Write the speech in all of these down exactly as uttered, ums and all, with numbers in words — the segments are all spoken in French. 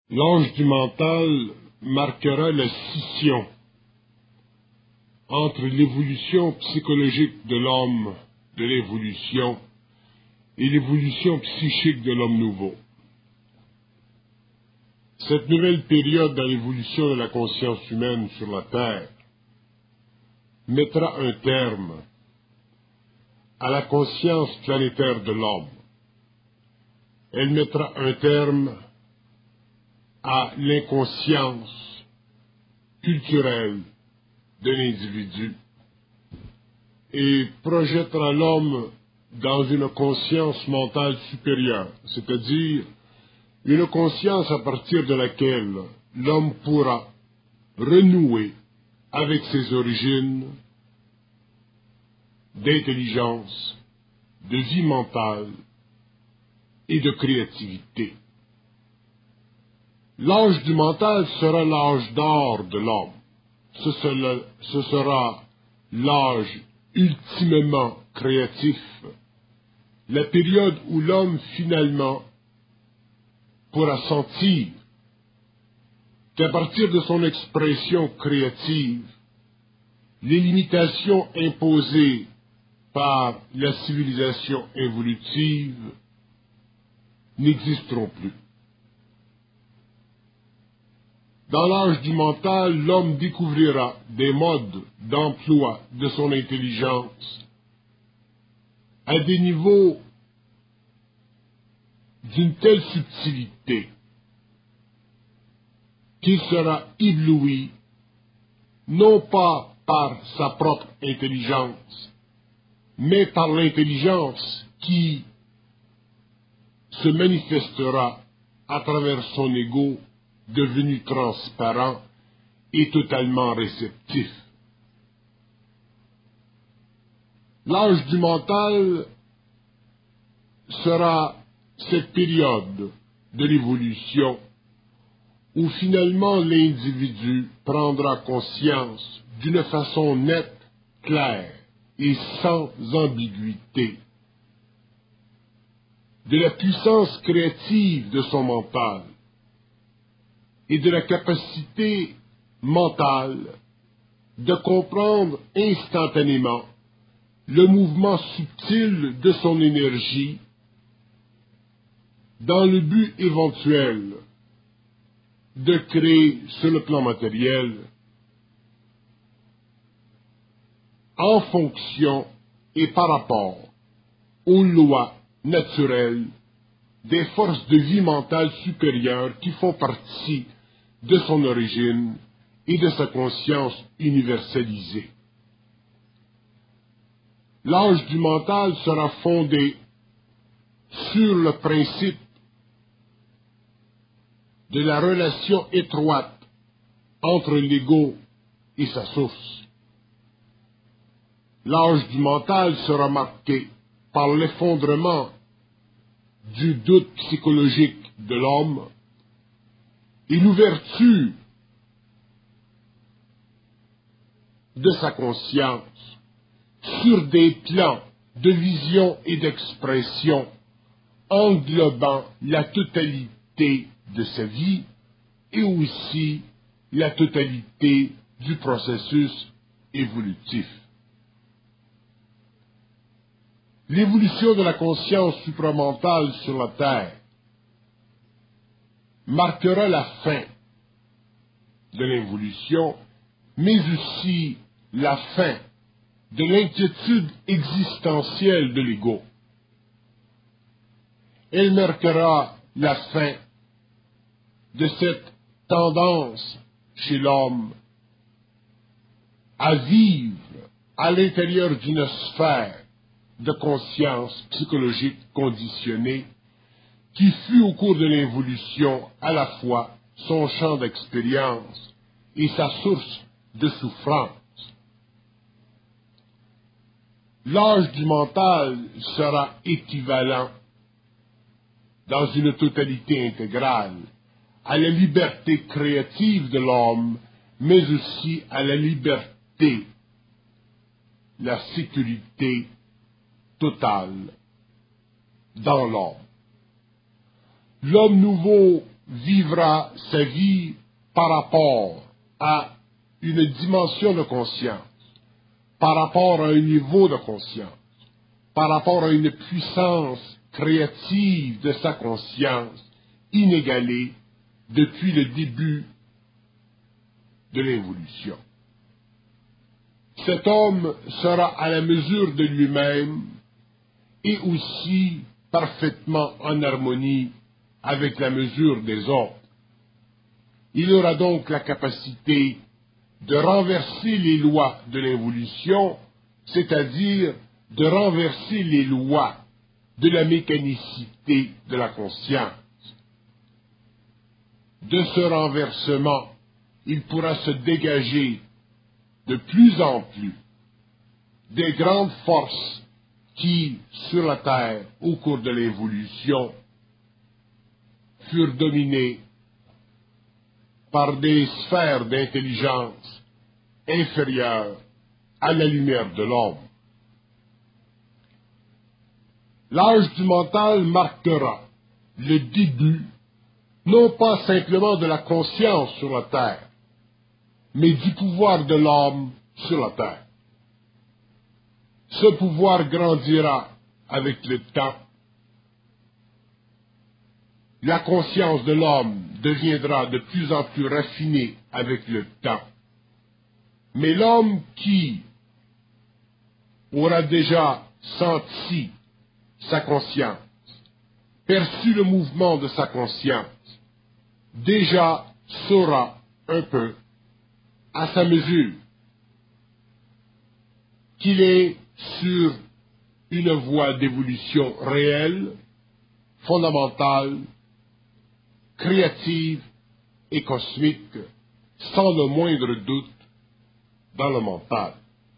L'ange du mental marquera la scission entre l'évolution psychologique de l'homme de l'évolution et l'évolution psychique de l'homme nouveau. Cette nouvelle période dans l'évolution de la conscience humaine sur la Terre mettra un terme à la conscience planétaire de l'homme. Elle mettra un terme à l'inconscience culturelle de l'individu et projettera l'homme dans une conscience mentale supérieure, c'est-à-dire une conscience à partir de laquelle l'homme pourra renouer avec ses origines d'intelligence, de vie mentale et de créativité. L'âge du mental sera l'âge d'or de l'homme. Ce sera, ce sera l'âge ultimement créatif, la période où l'homme finalement pourra sentir qu'à partir de son expression créative, les limitations imposées par la civilisation évolutive n'existeront plus. Dans l'âge du mental, l'homme découvrira des modes d'emploi de son intelligence à des niveaux d'une telle subtilité qu'il sera ébloui non pas par sa propre intelligence, mais par l'intelligence qui se manifestera à travers son ego devenu transparent et totalement réceptif. L'âge du mental sera cette période de l'évolution où finalement l'individu prendra conscience d'une façon nette, claire et sans ambiguïté de la puissance créative de son mental et de la capacité mentale de comprendre instantanément le mouvement subtil de son énergie dans le but éventuel de créer sur le plan matériel en fonction et par rapport aux lois naturelles des forces de vie mentale supérieures qui font partie de son origine et de sa conscience universalisée. L'âge du mental sera fondé sur le principe de la relation étroite entre l'ego et sa source. L'âge du mental sera marqué par l'effondrement du doute psychologique de l'homme et l'ouverture de sa conscience sur des plans de vision et d'expression englobant la totalité de sa vie et aussi la totalité du processus évolutif. L'évolution de la conscience supramentale sur la Terre marquera la fin de l'évolution, mais aussi la fin de l'inquiétude existentielle de l'ego. Elle marquera la fin de cette tendance chez l'homme à vivre à l'intérieur d'une sphère de conscience psychologique conditionnée qui fut au cours de l'évolution à la fois son champ d'expérience et sa source de souffrance. L'âge du mental sera équivalent dans une totalité intégrale à la liberté créative de l'homme, mais aussi à la liberté, la sécurité totale dans l'homme. L'homme nouveau vivra sa vie par rapport à une dimension de conscience, par rapport à un niveau de conscience, par rapport à une puissance créative de sa conscience inégalée depuis le début de l'évolution. Cet homme sera à la mesure de lui-même et aussi parfaitement en harmonie avec la mesure des autres. Il aura donc la capacité de renverser les lois de l'évolution, c'est-à-dire de renverser les lois de la mécanicité de la conscience. De ce renversement, il pourra se dégager de plus en plus des grandes forces qui, sur la Terre, au cours de l'évolution, furent dominées par des sphères d'intelligence inférieures à la lumière de l'homme. L'âge du mental marquera le début, non pas simplement de la conscience sur la Terre, mais du pouvoir de l'homme sur la Terre. Ce pouvoir grandira avec le temps. La conscience de l'homme deviendra de plus en plus raffinée avec le temps. Mais l'homme qui aura déjà senti sa conscience, perçu le mouvement de sa conscience, déjà saura un peu, à sa mesure, qu'il est sur une voie d'évolution réelle, fondamentale, créative et cosmique, sans le moindre doute, dans le mental.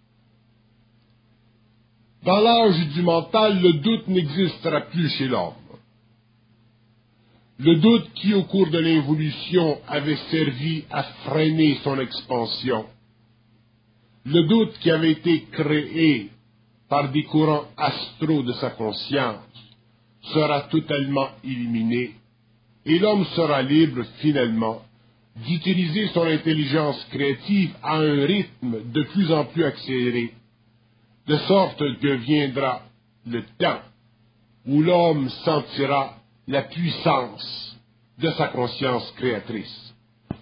Dans l'âge du mental, le doute n'existera plus chez l'homme. Le doute qui, au cours de l'évolution, avait servi à freiner son expansion, le doute qui avait été créé par des courants astraux de sa conscience, sera totalement éliminé et l'homme sera libre, finalement, d'utiliser son intelligence créative à un rythme de plus en plus accéléré, de sorte que viendra le temps où l'homme sentira la puissance de sa conscience créatrice.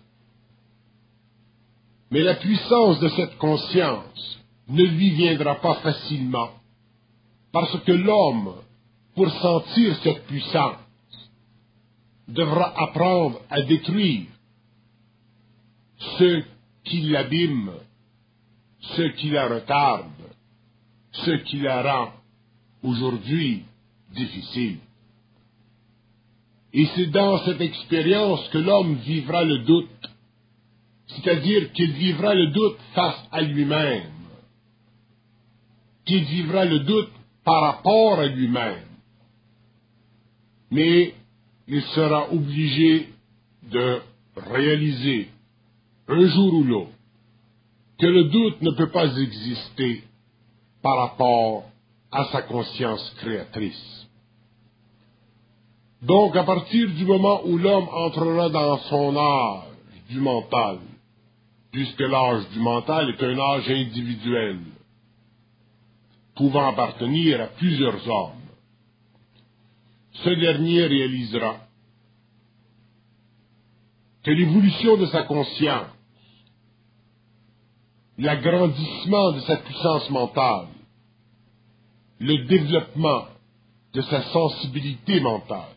Mais la puissance de cette conscience ne lui viendra pas facilement, parce que l'homme, pour sentir cette puissance, devra apprendre à détruire ce qui l'abîme, ce qui la retarde, ce qui la rend aujourd'hui difficile. Et c'est dans cette expérience que l'homme vivra le doute, c'est-à-dire qu'il vivra le doute face à lui-même, qu'il vivra le doute par rapport à lui-même. Mais il sera obligé de réaliser, un jour ou l'autre, que le doute ne peut pas exister par rapport à sa conscience créatrice. Donc, à partir du moment où l'homme entrera dans son âge du mental, puisque l'âge du mental est un âge individuel, pouvant appartenir à plusieurs hommes, ce dernier réalisera que l'évolution de sa conscience, l'agrandissement de sa puissance mentale, le développement de sa sensibilité mentale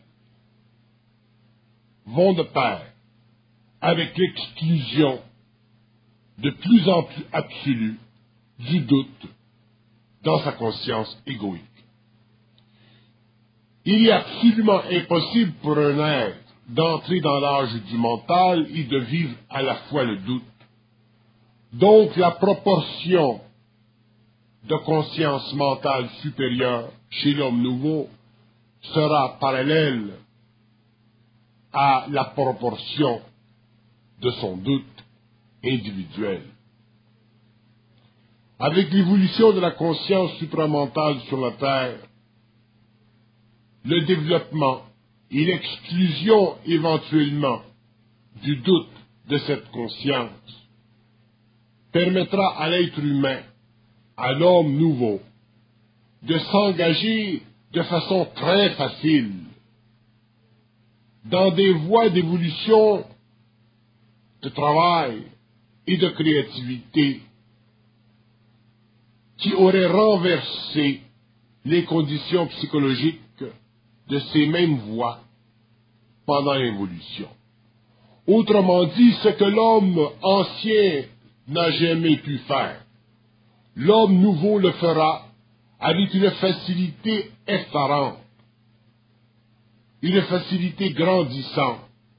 vont de pair avec l'exclusion de plus en plus absolue du doute dans sa conscience égoïque. Il est absolument impossible pour un être d'entrer dans l'âge du mental et de vivre à la fois le doute. Donc la proportion de conscience mentale supérieure chez l'homme nouveau sera parallèle à la proportion de son doute individuel. Avec l'évolution de la conscience supramentale sur la Terre, le développement et l'exclusion éventuellement du doute de cette conscience permettra à l'être humain, à l'homme nouveau, de s'engager de façon très facile dans des voies d'évolution, de travail et de créativité qui auraient renversé les conditions psychologiques de ces mêmes voies pendant l'évolution. Autrement dit, ce que l'homme ancien n'a jamais pu faire, l'homme nouveau le fera avec une facilité effarante, une facilité grandissante,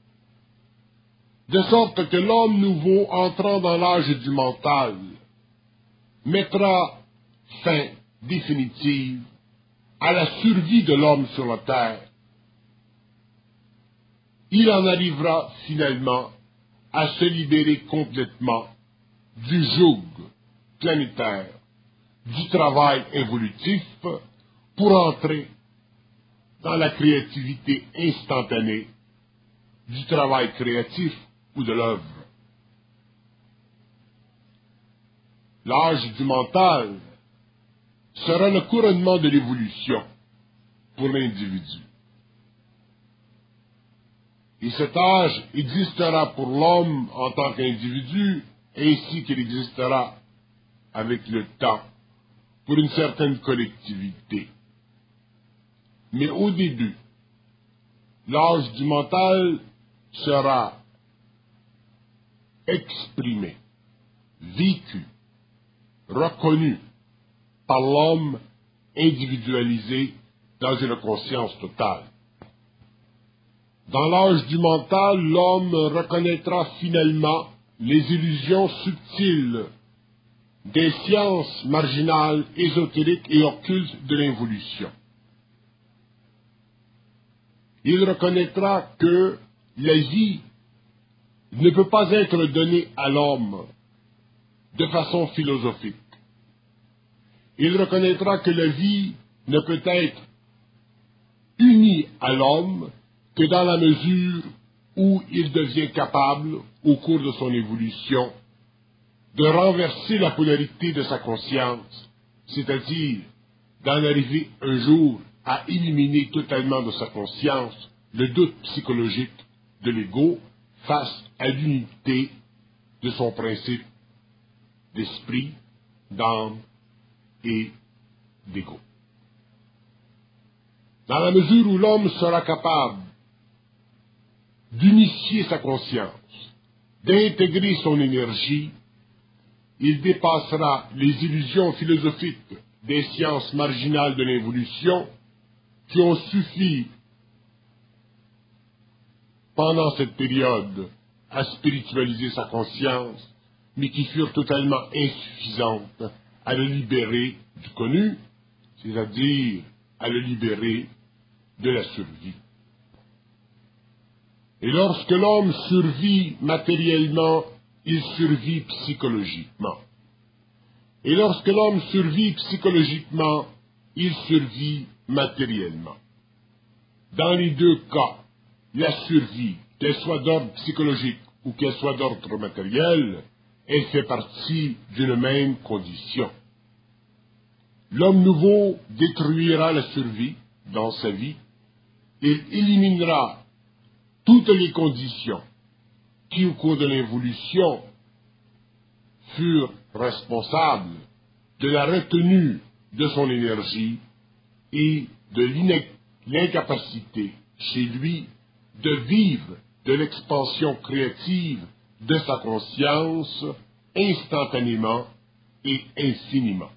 de sorte que l'homme nouveau, entrant dans l'âge du mental, mettra fin définitive à la survie de l'homme sur la terre. Il en arrivera finalement à se libérer complètement du joug planétaire, du travail évolutif, pour entrer dans la créativité instantanée du travail créatif ou de l'œuvre. L'âge du mental sera le couronnement de l'évolution pour l'individu. Et cet âge existera pour l'homme en tant qu'individu, ainsi qu'il existera avec le temps pour une certaine collectivité. Mais au début, l'âge du mental sera exprimé, vécu, reconnu par l'homme individualisé dans une conscience totale. Dans l'âge du mental, l'homme reconnaîtra finalement les illusions subtiles des sciences marginales, ésotériques et occultes de l'involution. Il reconnaîtra que la vie ne peut pas être donnée à l'homme de façon philosophique. Il reconnaîtra que la vie ne peut être unie à l'homme que dans la mesure où il devient capable, au cours de son évolution, de renverser la polarité de sa conscience, c'est-à-dire d'en arriver un jour à éliminer totalement de sa conscience le doute psychologique de l'ego face à l'unité de son principe d'esprit, d'âme et d'ego. Dans la mesure où l'homme sera capable d'unifier sa conscience, d'intégrer son énergie, il dépassera les illusions philosophiques des sciences marginales de l'évolution qui ont suffi pendant cette période à spiritualiser sa conscience, mais qui furent totalement insuffisantes à le libérer du connu, c'est-à-dire à le libérer de la survie. Et lorsque l'homme survit matériellement, il survit psychologiquement. Et lorsque l'homme survit psychologiquement, il survit matériellement. Dans les deux cas, la survie, qu'elle soit d'ordre psychologique ou qu'elle soit d'ordre matériel, elle fait partie d'une même condition. L'homme nouveau détruira la survie dans sa vie et éliminera toutes les conditions qui, au cours de l'évolution, furent responsables de la retenue de son énergie et de l'incapacité chez lui de vivre de l'expansion créative de sa conscience instantanément et infiniment.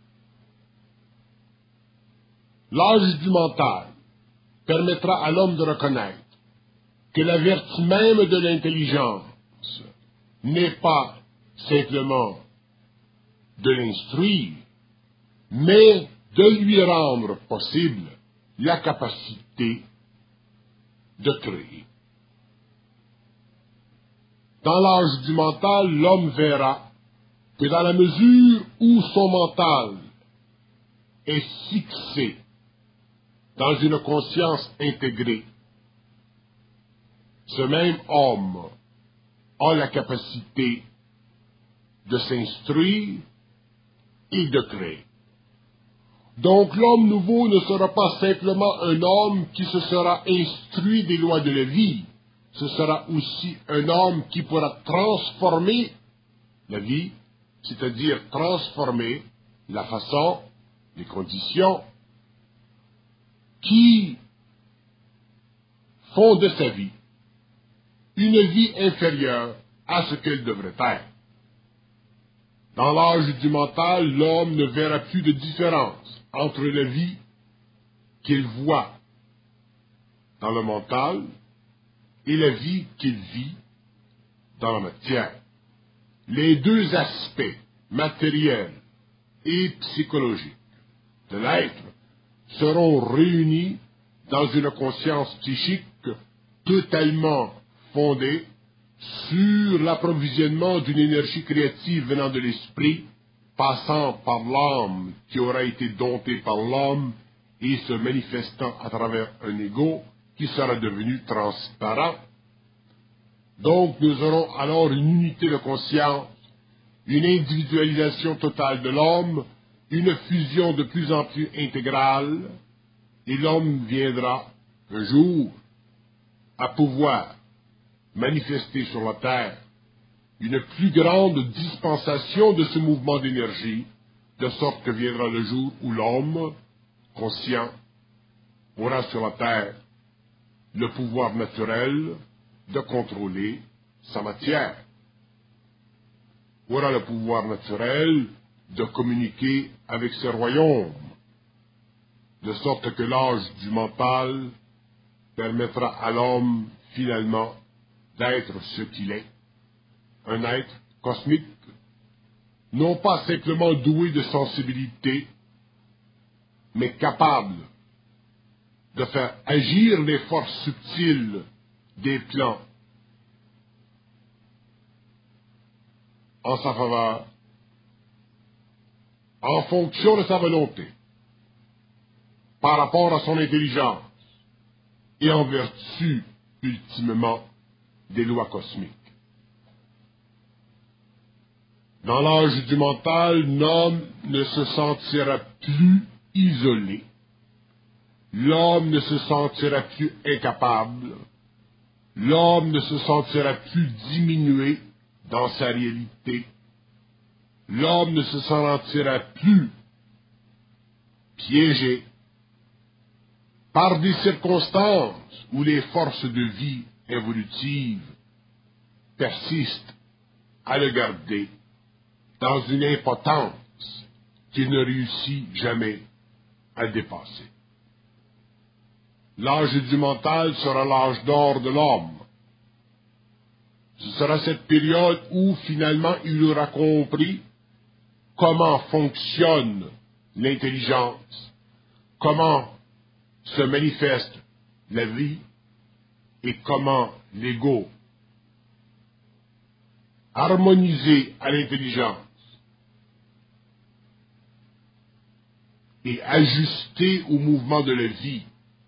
L'âge du mental permettra à l'homme de reconnaître que la vertu même de l'intelligence n'est pas simplement de l'instruire, mais de lui rendre possible la capacité de créer. Dans l'âge du mental, l'homme verra que dans la mesure où son mental est fixé dans une conscience intégrée, ce même homme a la capacité de s'instruire et de créer. Donc l'homme nouveau ne sera pas simplement un homme qui se sera instruit des lois de la vie, ce sera aussi un homme qui pourra transformer la vie, c'est-à-dire transformer la façon, les conditions qui font de sa vie une vie inférieure à ce qu'elle devrait être. Dans l'âge du mental, l'homme ne verra plus de différence entre la vie qu'il voit dans le mental et la vie qu'il vit dans la matière. Les deux aspects, matériels et psychologiques, de l'être seront réunis dans une conscience psychique totalement fondée sur l'approvisionnement d'une énergie créative venant de l'esprit, passant par l'âme qui aura été domptée par l'homme et se manifestant à travers un ego qui sera devenu transparent. Donc nous aurons alors une unité de conscience, une individualisation totale de l'homme, une fusion de plus en plus intégrale, et l'homme viendra un jour à pouvoir manifester sur la terre une plus grande dispensation de ce mouvement d'énergie, de sorte que viendra le jour où l'homme, conscient, aura sur la terre le pouvoir naturel de contrôler sa matière, aura le pouvoir naturel de communiquer avec ses royaumes, de sorte que l'âge du mental permettra à l'homme finalement d'être ce qu'il est, un être cosmique, non pas simplement doué de sensibilité, mais capable de faire agir les forces subtiles des plans en sa faveur, en fonction de sa volonté, par rapport à son intelligence, et en vertu, ultimement, des lois cosmiques. Dans l'âge du mental, l'homme ne se sentira plus isolé. L'homme ne se sentira plus incapable. L'homme ne se sentira plus diminué dans sa réalité. L'homme ne se sentira plus piégé par des circonstances où les forces de vie évolutives persistent à le garder dans une impotence qu'il ne réussit jamais à dépasser. L'âge du mental sera l'âge d'or de l'homme. Ce sera cette période où finalement il aura compris comment fonctionne l'intelligence, comment se manifeste la vie et comment l'ego, harmonisé à l'intelligence et ajusté au mouvement de la vie,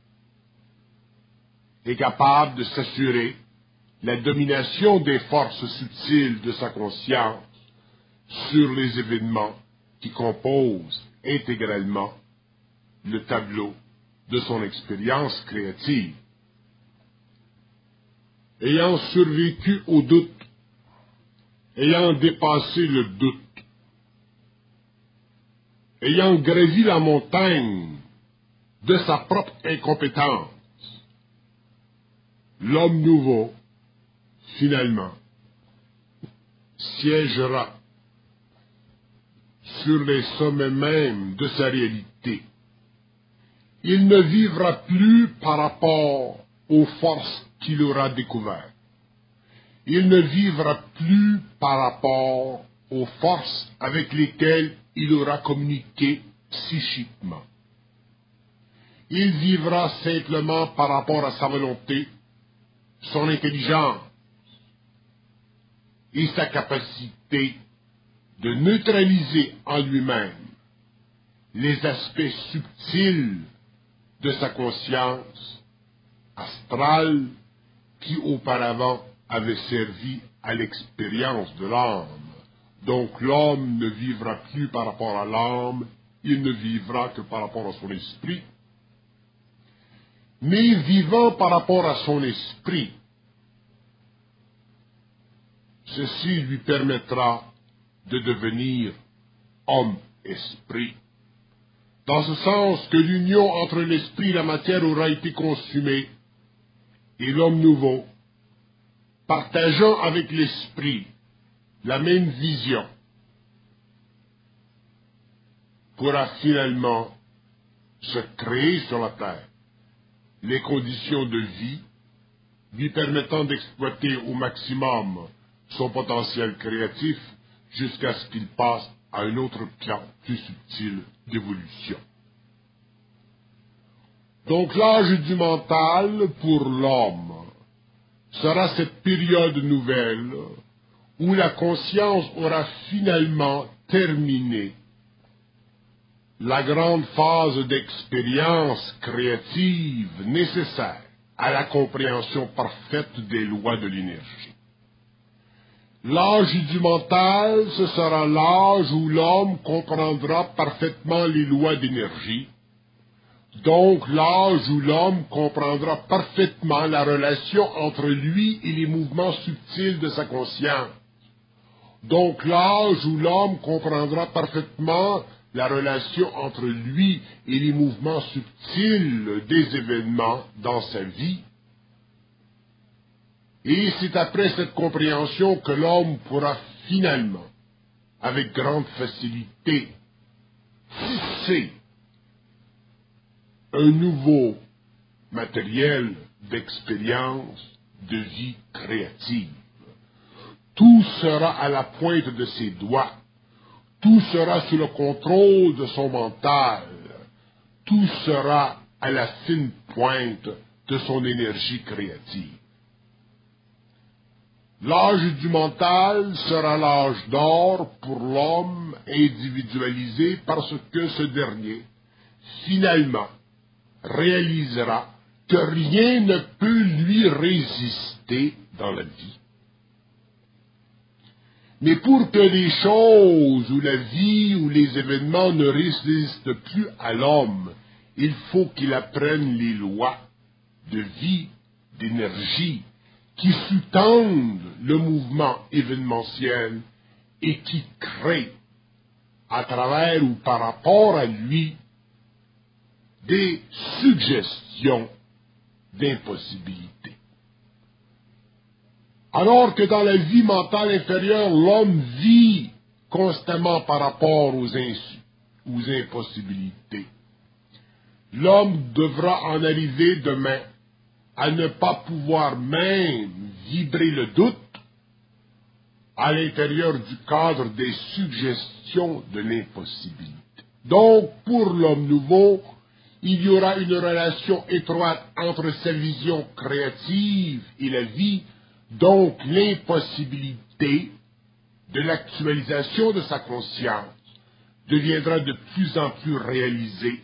est capable de s'assurer la domination des forces subtiles de sa conscience sur les événements qui composent intégralement le tableau de son expérience créative. Ayant survécu au doute, ayant dépassé le doute, ayant gravi la montagne de sa propre incompétence, l'homme nouveau, finalement, siégera sur les sommets mêmes de sa réalité. Il ne vivra plus par rapport aux forces qu'il aura découvertes. Il ne vivra plus par rapport aux forces avec lesquelles il aura communiqué psychiquement. Il vivra simplement par rapport à sa volonté, son intelligence et sa capacité de neutraliser en lui-même les aspects subtils de sa conscience astrale qui auparavant avait servi à l'expérience de l'âme. Donc l'homme ne vivra plus par rapport à l'âme, il ne vivra que par rapport à son esprit. Mais vivant par rapport à son esprit, ceci lui permettra de devenir homme-esprit. Dans ce sens que l'union entre l'esprit et la matière aura été consommée, et l'homme nouveau, partageant avec l'esprit la même vision, pourra finalement se créer sur la terre les conditions de vie lui permettant d'exploiter au maximum son potentiel créatif jusqu'à ce qu'il passe à un autre plan plus subtil d'évolution. Donc l'âge du mental pour l'homme sera cette période nouvelle où la conscience aura finalement terminé la grande phase d'expérience créative nécessaire à la compréhension parfaite des lois de l'énergie. L'âge du mental, ce sera l'âge où l'homme comprendra parfaitement les lois d'énergie, donc l'âge où l'homme comprendra parfaitement la relation entre lui et les mouvements subtils de sa conscience, donc l'âge où l'homme comprendra parfaitement la relation entre lui et les mouvements subtils des événements dans sa vie. Et c'est après cette compréhension que l'homme pourra finalement, avec grande facilité, tisser un nouveau matériel d'expérience de vie créative. Tout sera à la pointe de ses doigts. Tout sera sous le contrôle de son mental. Tout sera à la fine pointe de son énergie créative. L'âge du mental sera l'âge d'or pour l'homme individualisé parce que ce dernier, finalement, réalisera que rien ne peut lui résister dans la vie. Mais pour que les choses ou la vie ou les événements ne résistent plus à l'homme, il faut qu'il apprenne les lois de vie, d'énergie, qui sous-tendent le mouvement événementiel et qui créent, à travers ou par rapport à lui, des suggestions d'impossibilité. Alors que dans la vie mentale inférieure, l'homme vit constamment par rapport aux, insu- aux impossibilités. L'homme devra en arriver demain à ne pas pouvoir même vibrer le doute à l'intérieur du cadre des suggestions de l'impossibilité. Donc, pour l'homme nouveau, il y aura une relation étroite entre sa vision créative et la vie, donc l'impossibilité de l'actualisation de sa conscience deviendra de plus en plus réalisée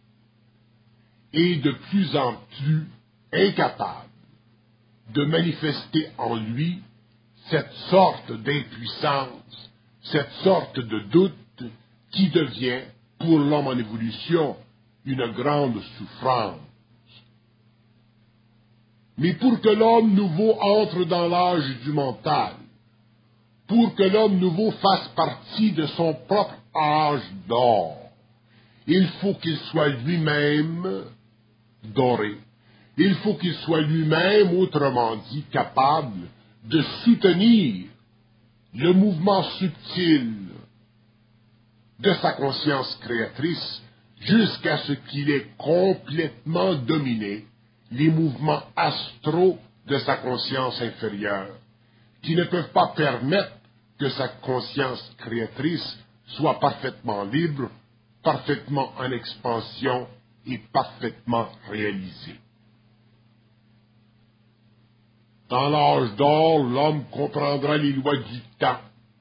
et de plus en plus incapable de manifester en lui cette sorte d'impuissance, cette sorte de doute qui devient, pour l'homme en évolution, une grande souffrance. Mais pour que l'homme nouveau entre dans l'âge du mental, pour que l'homme nouveau fasse partie de son propre âge d'or, il faut qu'il soit lui-même doré. Il faut qu'il soit lui-même, autrement dit, capable de soutenir le mouvement subtil de sa conscience créatrice jusqu'à ce qu'il ait complètement dominé les mouvements astraux de sa conscience inférieure, qui ne peuvent pas permettre que sa conscience créatrice soit parfaitement libre, parfaitement en expansion et parfaitement réalisée. Dans l'âge d'or, l'homme comprendra les lois du temps.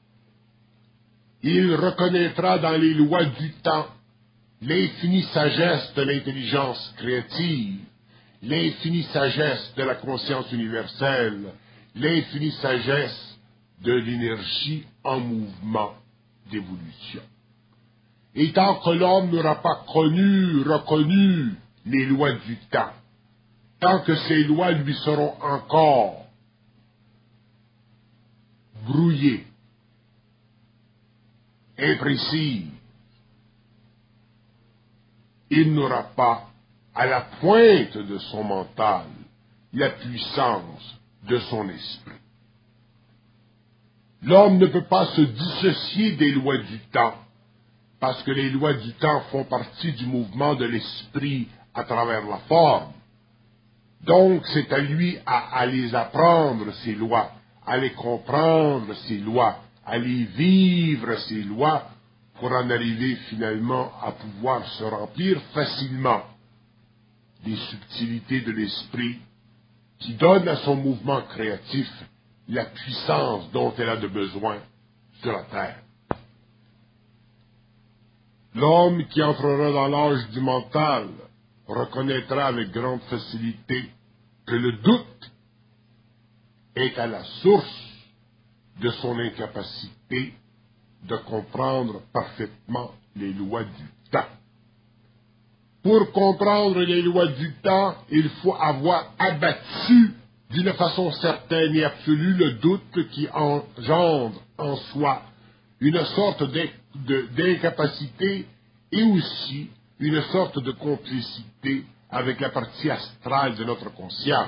Il reconnaîtra dans les lois du temps l'infinie sagesse de l'intelligence créative l'infinie sagesse de la conscience universelle, l'infinie sagesse de l'énergie en mouvement d'évolution. Et tant que l'homme n'aura pas connu, reconnu les lois du temps, tant que ces lois lui seront encore brouillées, imprécises, il n'aura pas à la pointe de son mental la puissance de son esprit. L'homme ne peut pas se dissocier des lois du temps, parce que les lois du temps font partie du mouvement de l'esprit à travers la forme. Donc c'est à lui à, à les apprendre, ces lois, à les comprendre, ces lois, à les vivre, ces lois, pour en arriver finalement à pouvoir se remplir facilement des subtilités de l'esprit qui donnent à son mouvement créatif la puissance dont elle a de besoin sur la terre. L'homme qui entrera dans l'âge du mental reconnaîtra avec grande facilité que le doute est à la source de son incapacité de comprendre parfaitement les lois du temps. Pour comprendre les lois du temps, il faut avoir abattu d'une façon certaine et absolue le doute qui engendre en soi une sorte d'incapacité et aussi une sorte de complicité avec la partie astrale de notre conscience.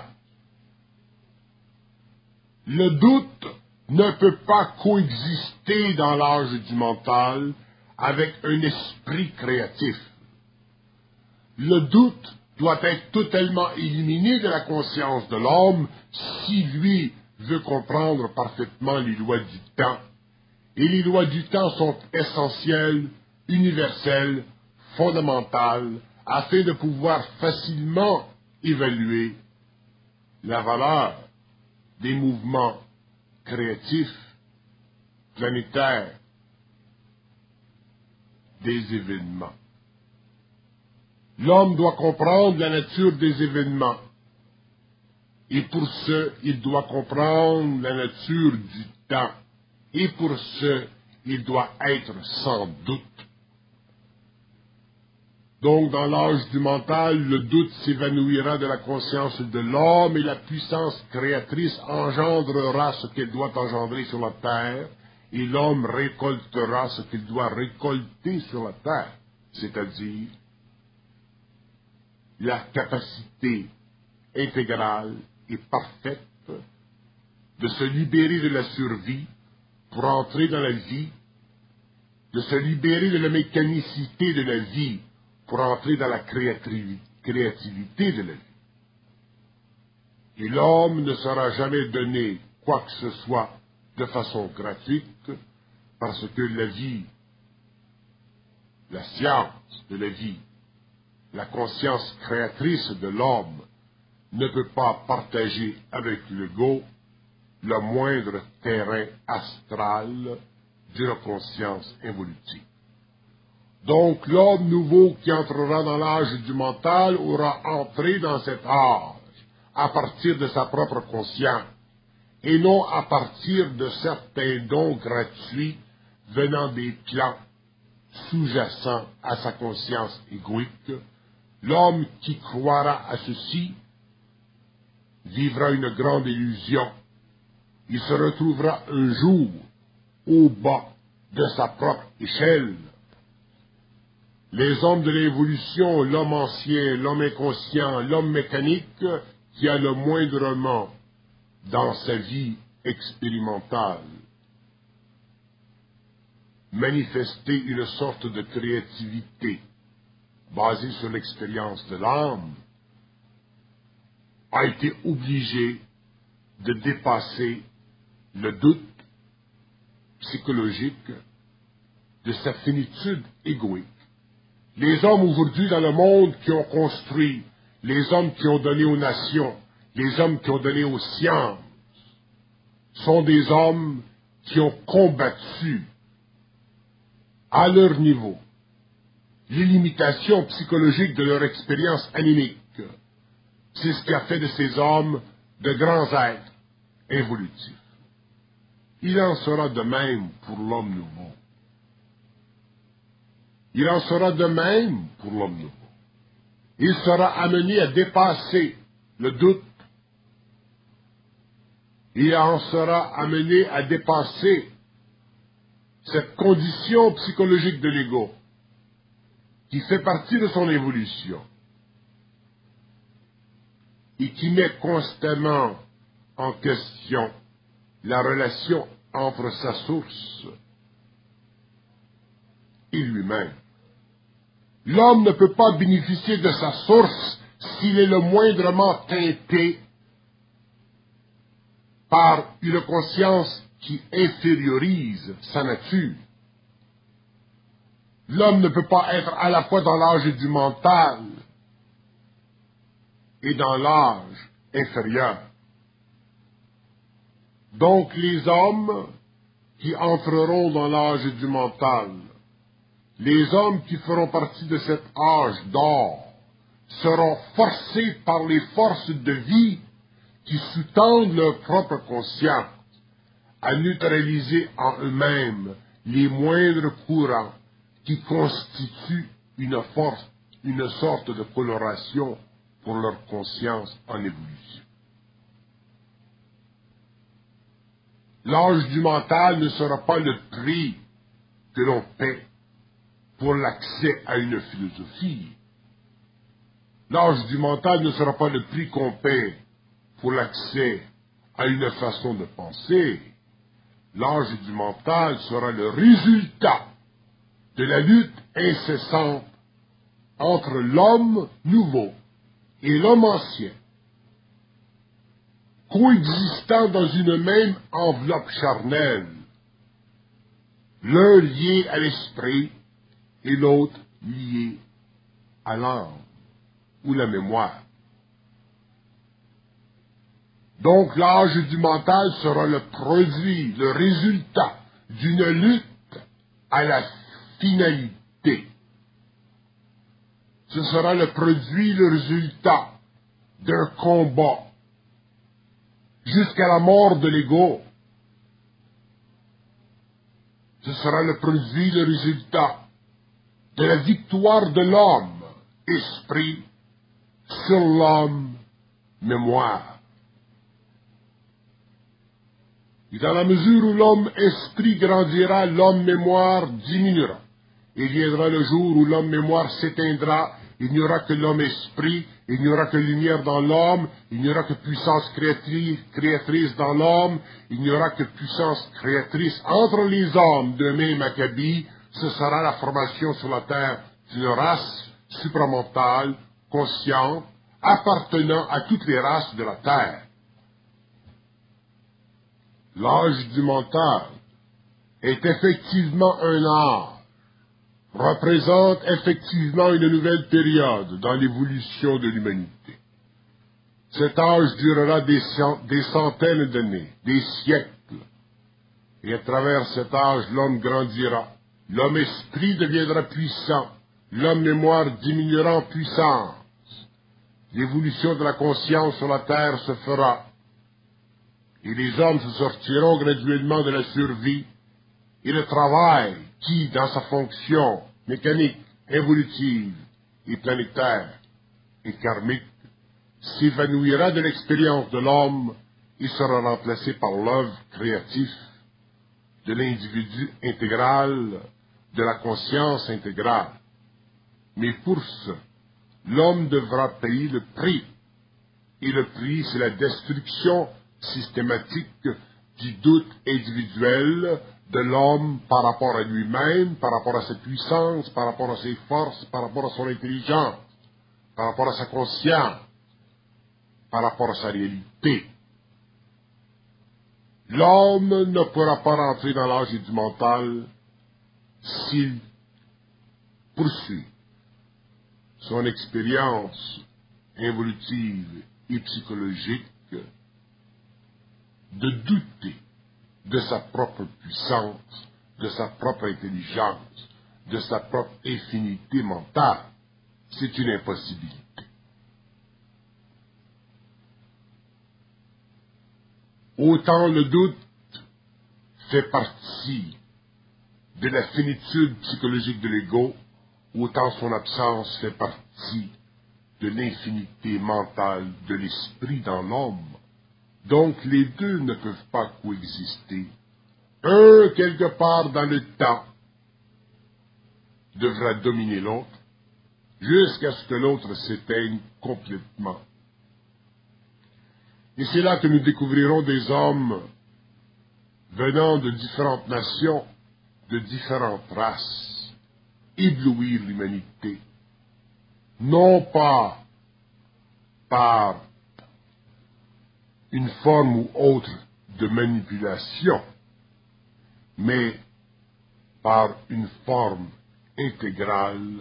Le doute ne peut pas coexister dans l'âge du mental avec un esprit créatif. Le doute doit être totalement éliminé de la conscience de l'homme si lui veut comprendre parfaitement les lois du temps. Et les lois du temps sont essentielles, universelles, fondamentales, afin de pouvoir facilement évaluer la valeur des mouvements créatifs, planétaires, des événements. L'homme doit comprendre la nature des événements. Et pour ce, il doit comprendre la nature du temps. Et pour ce, il doit être sans doute. Donc, dans l'âge du mental, le doute s'évanouira de la conscience de l'homme et la puissance créatrice engendrera ce qu'elle doit engendrer sur la terre, et l'homme récoltera ce qu'il doit récolter sur la terre, c'est-à-dire la capacité intégrale et parfaite de se libérer de la survie pour entrer dans la vie, de se libérer de la mécanicité de la vie pour entrer dans la créativité de la vie. Et l'homme ne sera jamais donné quoi que ce soit de façon gratuite, parce que la vie, la science de la vie, la conscience créatrice de l'homme ne peut pas partager avec l'ego le moindre terrain astral d'une conscience évolutive. Donc l'homme nouveau qui entrera dans l'âge du mental aura entré dans cet âge à partir de sa propre conscience et non à partir de certains dons gratuits venant des plans sous-jacents à sa conscience égoïque. L'homme qui croira à ceci vivra une grande illusion. Il se retrouvera un jour au bas de sa propre échelle. Les hommes de l'évolution, l'homme ancien, l'homme inconscient, l'homme mécanique, qui a le moindrement dans sa vie expérimentale manifesté une sorte de créativité basée sur l'expérience de l'âme, a été obligé de dépasser le doute psychologique de sa finitude égoïque. Les hommes aujourd'hui dans le monde qui ont construit, les hommes qui ont donné aux nations, les hommes qui ont donné aux sciences, sont des hommes qui ont combattu à leur niveau les limitations psychologiques de leur expérience animique. C'est ce qui a fait de ces hommes de grands êtres évolutifs. Il en sera de même pour l'homme nouveau. Il en sera de même pour l'homme nouveau. Il sera amené à dépasser le doute. Il en sera amené à dépasser cette condition psychologique de l'ego qui fait partie de son évolution et qui met constamment en question la relation entre sa source et lui-même. L'homme ne peut pas bénéficier de sa source s'il est le moindrement teinté par une conscience qui infériorise sa nature. L'homme ne peut pas être à la fois dans l'âge du mental et dans l'âge inférieur. Donc les hommes qui entreront dans l'âge du mental, les hommes qui feront partie de cet âge d'or, seront forcés par les forces de vie qui sous-tendent leur propre conscience à neutraliser en eux-mêmes les moindres courants qui constituent une force, une sorte de coloration pour leur conscience en évolution. L'âge du mental ne sera pas le prix que l'on paie pour l'accès à une philosophie. L'âge du mental ne sera pas le prix qu'on paie pour l'accès à une façon de penser. L'âge du mental sera le résultat de la lutte incessante entre l'homme nouveau et l'homme ancien, coexistant dans une même enveloppe charnelle, l'un lié à l'esprit et l'autre lié à l'âme ou la mémoire. Donc l'âge du mental sera le produit, le résultat d'une lutte à la finalité. Ce sera le produit, le résultat d'un combat jusqu'à la mort de l'ego. Ce sera le produit, le résultat de la victoire de l'homme, esprit, sur l'homme, mémoire. Et dans la mesure où l'homme esprit grandira, l'homme mémoire diminuera. Et viendra le jour où l'homme mémoire s'éteindra, il n'y aura que l'homme esprit, il n'y aura que lumière dans l'homme, il n'y aura que puissance créatrice, créatrice dans l'homme, il n'y aura que puissance créatrice entre les hommes d'un même acabit. Ce sera la formation sur la terre d'une race supramentale, consciente, appartenant à toutes les races de la terre. L'âge du mental est effectivement un âge, représente effectivement une nouvelle période dans l'évolution de l'humanité. Cet âge durera des, des centaines d'années, des siècles, et à travers cet âge, l'homme grandira, l'homme esprit deviendra puissant, l'homme mémoire diminuera en puissance, l'évolution de la conscience sur la terre se fera, et les hommes se sortiront graduellement de la survie, et le travail qui, dans sa fonction mécanique, évolutive et planétaire et karmique, s'évanouira de l'expérience de l'homme et sera remplacé par l'œuvre créative de l'individu intégral, de la conscience intégrale. Mais pour ce, l'homme devra payer le prix, et le prix, c'est la destruction systématique du doute individuel de l'homme par rapport à lui-même, par rapport à sa puissance, par rapport à ses forces, par rapport à son intelligence, par rapport à sa conscience, par rapport à sa réalité. L'homme ne pourra pas rentrer dans l'âge du mental s'il poursuit son expérience évolutive et psychologique de douter de sa propre puissance, de sa propre intelligence, de sa propre infinité mentale. C'est une impossibilité. Autant le doute fait partie de la finitude psychologique de l'ego, autant son absence fait partie de l'infinité mentale de l'esprit dans l'homme. Donc les deux ne peuvent pas coexister. Un, quelque part dans le temps, devra dominer l'autre, jusqu'à ce que l'autre s'éteigne complètement. Et c'est là que nous découvrirons des hommes venant de différentes nations, de différentes races, éblouir l'humanité, non pas par une forme ou autre de manipulation, mais par une forme intégrale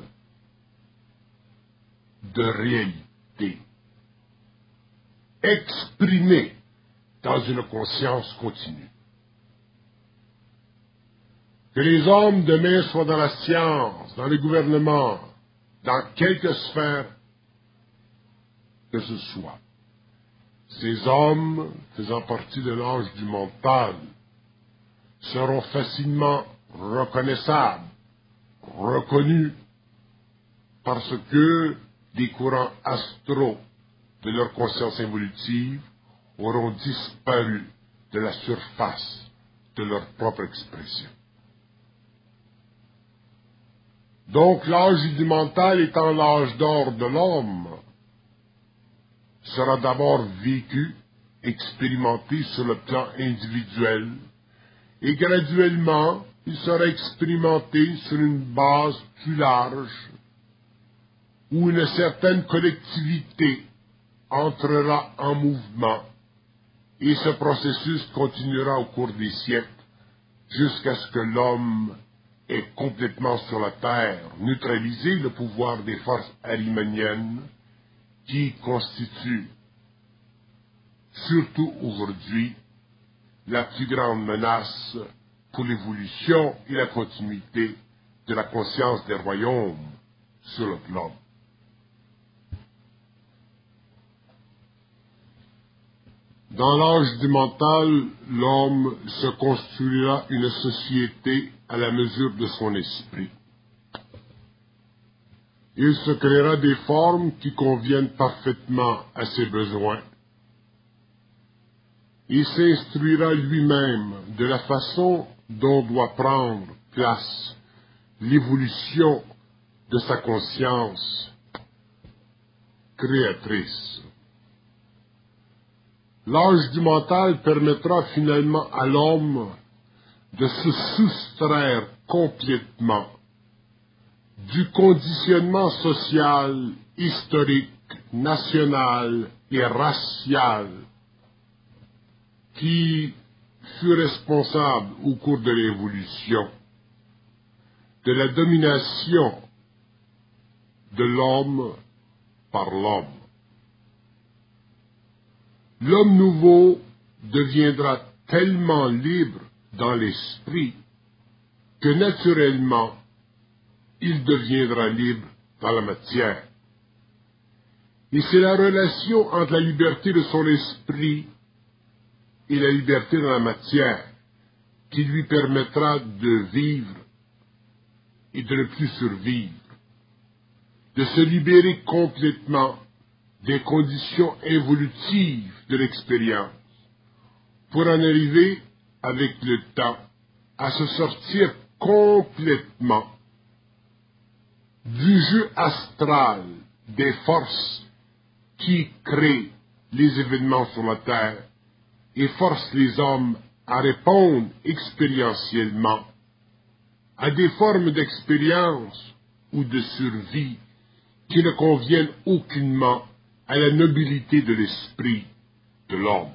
de réalité, exprimée dans une conscience continue. Que les hommes demain soient dans la science, dans le gouvernement, dans quelque sphère que ce soit. Ces hommes, faisant partie de l'âge du mental, seront facilement reconnaissables, reconnus, parce que des courants astraux de leur conscience évolutive auront disparu de la surface de leur propre expression. Donc l'âge du mental étant l'âge d'or de l'homme, sera d'abord vécu, expérimenté sur le plan individuel, et graduellement il sera expérimenté sur une base plus large, où une certaine collectivité entrera en mouvement, et ce processus continuera au cours des siècles, jusqu'à ce que l'homme ait complètement sur la terre neutralisé le pouvoir des forces arimaniennes qui constituent, surtout aujourd'hui, la plus grande menace pour l'évolution et la continuité de la conscience des royaumes sur le globe. Dans l'âge du mental, l'homme se construira une société à la mesure de son esprit. Il se créera des formes qui conviennent parfaitement à ses besoins. Il s'instruira lui-même de la façon dont doit prendre place l'évolution de sa conscience créatrice. L'âge du mental permettra finalement à l'homme de se soustraire complètement du conditionnement social, historique, national et racial qui fut responsable au cours de l'évolution de la domination de l'homme par l'homme. L'homme nouveau deviendra tellement libre dans l'esprit que naturellement il deviendra libre dans la matière. Et c'est la relation entre la liberté de son esprit et la liberté dans la matière qui lui permettra de vivre et de ne plus survivre, de se libérer complètement des conditions évolutives de l'expérience, pour en arriver, avec le temps, à se sortir complètement du jeu astral des forces qui créent les événements sur la Terre et forcent les hommes à répondre expérientiellement à des formes d'expérience ou de survie qui ne conviennent aucunement à la nobilité de l'esprit de l'homme.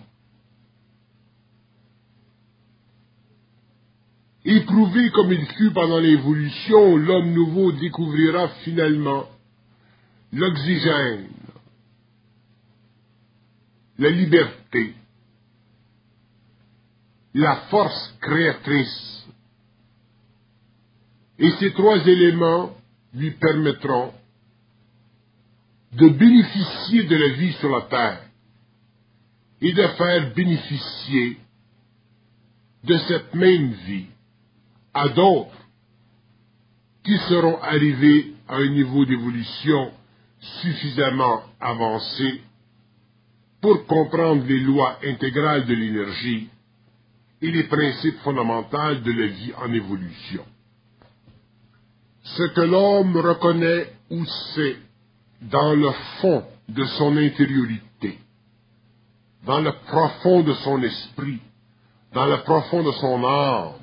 Éprouvé comme il fut pendant l'évolution, l'homme nouveau découvrira finalement l'oxygène, la liberté, la force créatrice. Et ces trois éléments lui permettront de bénéficier de la vie sur la terre et de faire bénéficier de cette même vie à d'autres qui seront arrivés à un niveau d'évolution suffisamment avancé pour comprendre les lois intégrales de l'énergie et les principes fondamentaux de la vie en évolution. Ce que l'homme reconnaît ou sait dans le fond de son intériorité, dans le profond de son esprit, dans le profond de son âme,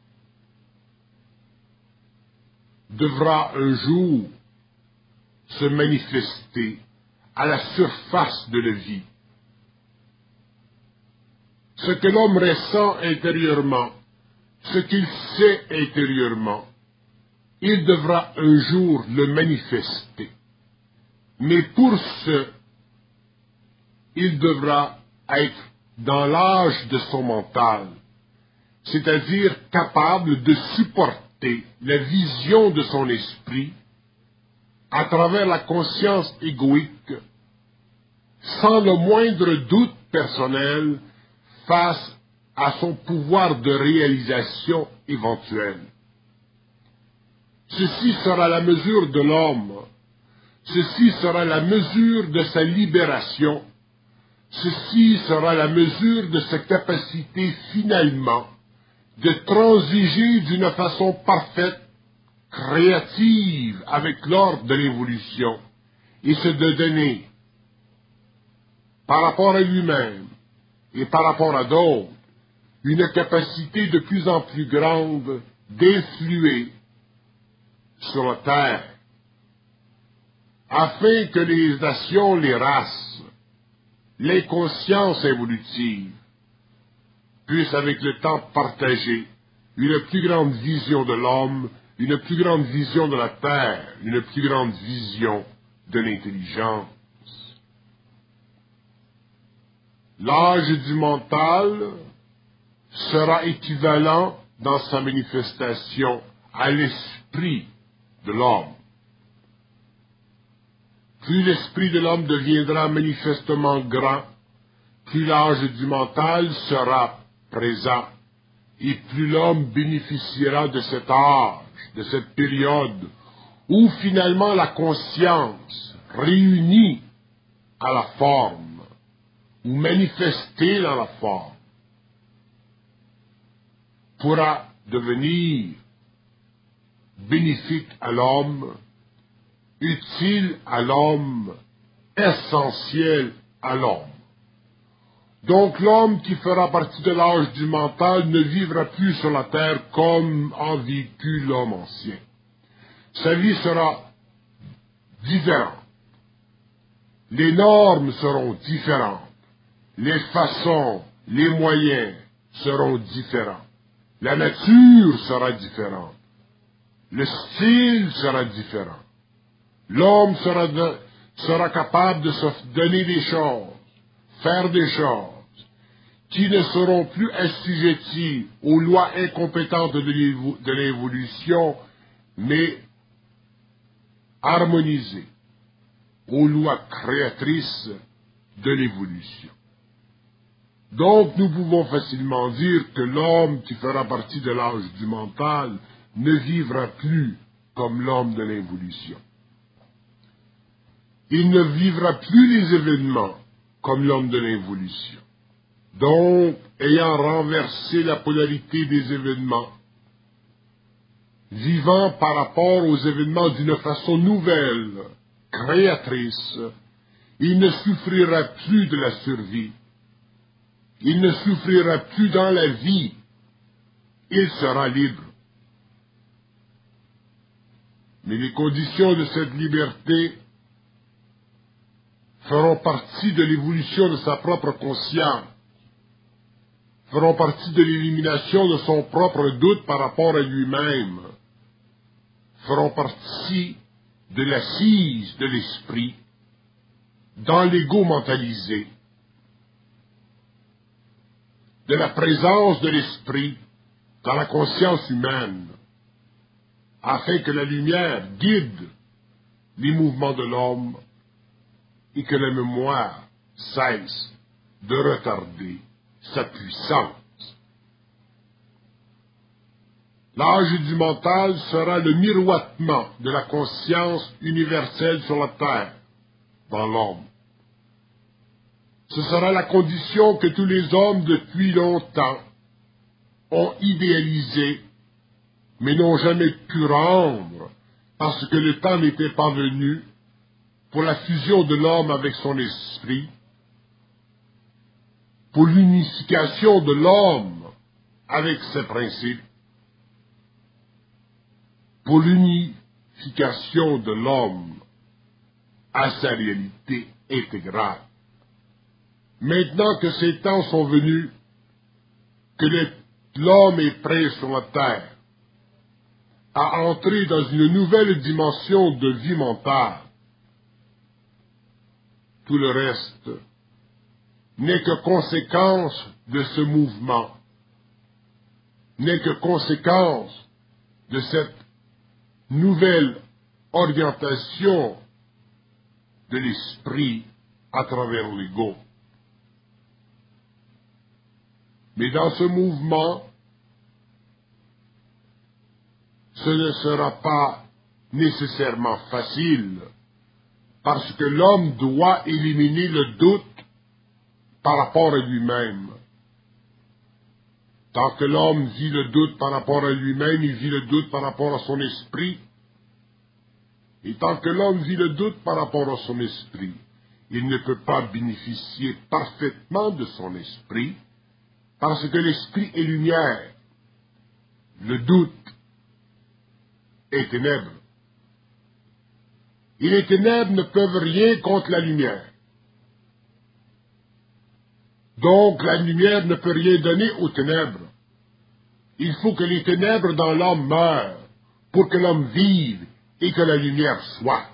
devra un jour se manifester à la surface de la vie. Ce que l'homme ressent intérieurement, ce qu'il sait intérieurement, il devra un jour le manifester. Mais pour ce, il devra être dans l'âge de son mental, c'est-à-dire capable de supporter la vision de son esprit à travers la conscience égoïque, sans le moindre doute personnel face à son pouvoir de réalisation éventuel. Ceci sera la mesure de l'homme, ceci sera la mesure de sa libération, ceci sera la mesure de sa capacité finalement de transiger d'une façon parfaite, créative avec l'ordre de l'évolution, et se de donner, par rapport à lui-même et par rapport à d'autres, une capacité de plus en plus grande d'influer sur la terre, afin que les nations, les races, les consciences évolutives puissent avec le temps partager une plus grande vision de l'homme, une plus grande vision de la terre, une plus grande vision de l'intelligence. L'âge du mental sera équivalent dans sa manifestation à l'esprit de l'homme. Plus l'esprit de l'homme deviendra manifestement grand, plus l'âge du mental sera présent, et plus l'homme bénéficiera de cet âge, de cette période, où finalement la conscience, réunie à la forme, ou manifestée dans la forme, pourra devenir bénéfique à l'homme, utile à l'homme, essentiel à l'homme. Donc l'homme qui fera partie de l'âge du mental ne vivra plus sur la terre comme a vécu l'homme ancien. Sa vie sera différente. Les normes seront différentes. Les façons, les moyens seront différents. La nature sera différente. Le style sera différent. L'homme sera, de, sera capable de se donner des choses, faire des choses, qui ne seront plus assujettis aux lois incompétentes de l'évolution, mais harmonisés aux lois créatrices de l'évolution. Donc nous pouvons facilement dire que l'homme qui fera partie de l'âge du mental ne vivra plus comme l'homme de l'évolution. Il ne vivra plus les événements comme l'homme de l'évolution. Donc, ayant renversé la polarité des événements, vivant par rapport aux événements d'une façon nouvelle, créatrice, il ne souffrira plus de la survie, il ne souffrira plus dans la vie, il sera libre. Mais les conditions de cette liberté feront partie de l'évolution de sa propre conscience, feront partie de l'élimination de son propre doute par rapport à lui-même, feront partie de l'assise de l'esprit dans l'ego mentalisé, de la présence de l'esprit dans la conscience humaine, afin que la lumière guide les mouvements de l'homme et que la mémoire cesse de retarder sa puissance. L'âge du mental sera le miroitement de la conscience universelle sur la terre, dans l'homme. Ce sera la condition que tous les hommes depuis longtemps ont idéalisée, mais n'ont jamais pu rendre, parce que le temps n'était pas venu pour la fusion de l'homme avec son esprit, pour l'unification de l'homme avec ses principes, pour l'unification de l'homme à sa réalité intégrale. Maintenant que ces temps sont venus, que l'homme est prêt sur la terre à entrer dans une nouvelle dimension de vie mentale, tout le reste n'est que conséquence de ce mouvement, n'est que conséquence de cette nouvelle orientation de l'esprit à travers l'ego. Mais dans ce mouvement, ce ne sera pas nécessairement facile, parce que l'homme doit éliminer le doute par rapport à lui-même. Tant que l'homme vit le doute par rapport à lui-même, il vit le doute par rapport à son esprit. Et tant que l'homme vit le doute par rapport à son esprit, il ne peut pas bénéficier parfaitement de son esprit, parce que l'esprit est lumière. Le doute est ténèbres. Et les ténèbres ne peuvent rien contre la lumière. Donc la lumière ne peut rien donner aux ténèbres. Il faut que les ténèbres dans l'homme meurent pour que l'homme vive et que la lumière soit.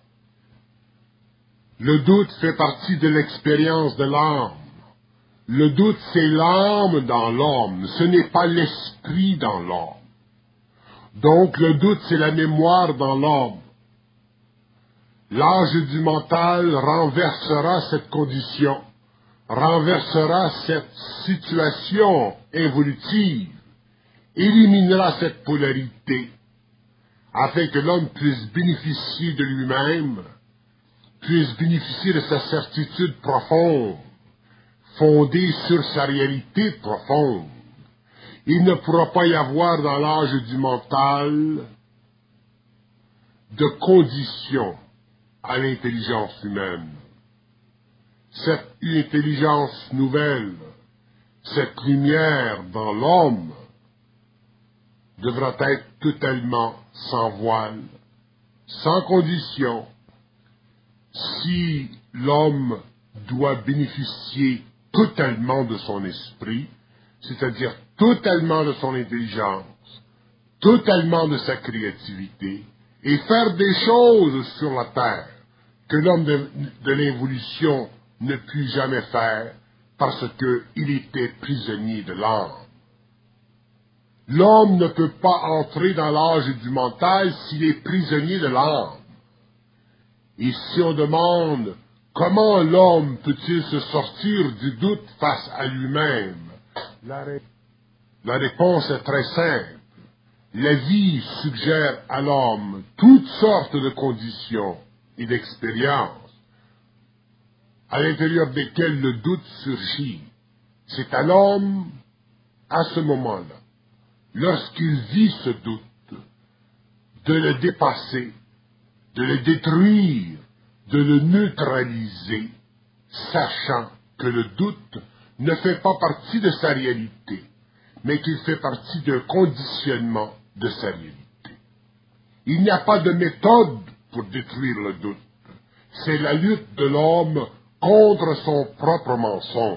Le doute fait partie de l'expérience de l'âme. Le doute, c'est l'âme dans l'homme, ce n'est pas l'esprit dans l'homme. Donc le doute, c'est la mémoire dans l'homme. L'âge du mental renversera cette condition, renversera cette situation évolutive, éliminera cette polarité, afin que l'homme puisse bénéficier de lui-même, puisse bénéficier de sa certitude profonde, fondée sur sa réalité profonde. Il ne pourra pas y avoir dans l'âge du mental de conditions à l'intelligence humaine. Cette intelligence nouvelle, cette lumière dans l'homme, devra être totalement sans voile, sans condition, si l'homme doit bénéficier totalement de son esprit, c'est-à-dire totalement de son intelligence, totalement de sa créativité, et faire des choses sur la terre que l'homme de, de l'évolution ne put jamais faire parce qu'il était prisonnier de l'âme. L'homme ne peut pas entrer dans l'âge du mental s'il est prisonnier de l'âme. Et si on demande comment l'homme peut-il se sortir du doute face à lui-même, la, ré... la réponse est très simple. La vie suggère à l'homme toutes sortes de conditions et d'expériences à l'intérieur desquelles le doute surgit. C'est à l'homme, à ce moment-là, lorsqu'il vit ce doute, de le dépasser, de le détruire, de le neutraliser, sachant que le doute ne fait pas partie de sa réalité, mais qu'il fait partie d'un conditionnement de sa réalité. Il n'y a pas de méthode pour détruire le doute. C'est la lutte de l'homme contre son propre mensonge.